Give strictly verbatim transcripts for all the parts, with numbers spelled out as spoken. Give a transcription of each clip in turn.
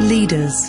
Leaders.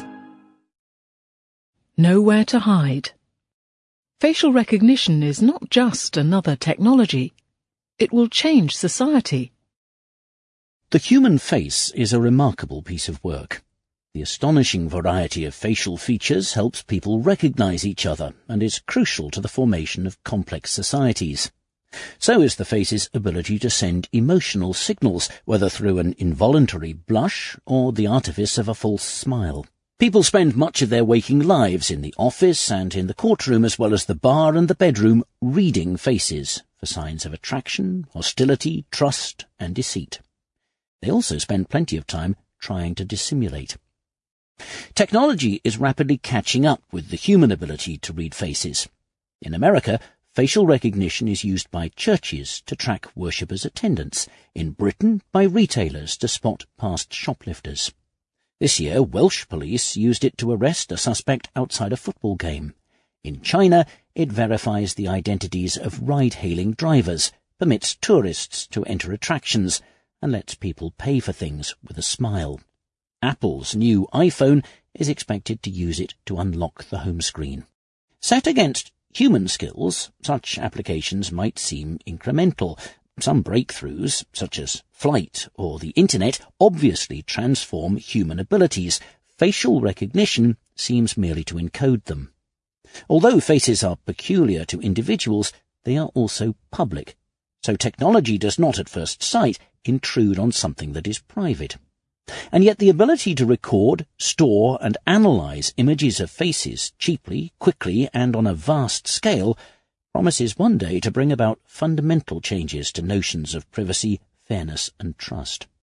Nowhere to hide. Facial recognition is not just another technology. It will change society. The human face is a remarkable piece of work. The astonishing variety of facial features helps people recognize each other and is crucial to the formation of complex societies. So is the face's ability to send emotional signals, whether through an involuntary blush or the artifice of a false smile. People spend much of their waking lives in the office and in the courtroom, as well as the bar and the bedroom, reading faces for signs of attraction, hostility, trust, and deceit. They also spend plenty of time trying to dissimulate. Technology is rapidly catching up with the human ability to read faces. In America, facial recognition is used by churches to track worshippers' attendance. In Britain, by retailers to spot past shoplifters. This year, Welsh police used it to arrest a suspect outside a football game. In China, it verifies the identities of ride-hailing drivers, permits tourists to enter attractions, and lets people pay for things with a smile. Apple's new iPhone is expected to use it to unlock the home screen. Set against human skills, such applications might seem incremental. Some breakthroughs, such as flight or the internet, obviously transform human abilities. Facial recognition seems merely to encode them. Although faces are peculiar to individuals, they are also public. So technology does not at first sight intrude on something that is private. And yet the ability to record, store and analyze images of faces cheaply, quickly and on a vast scale promises one day to bring about fundamental changes to notions of privacy, fairness and trust.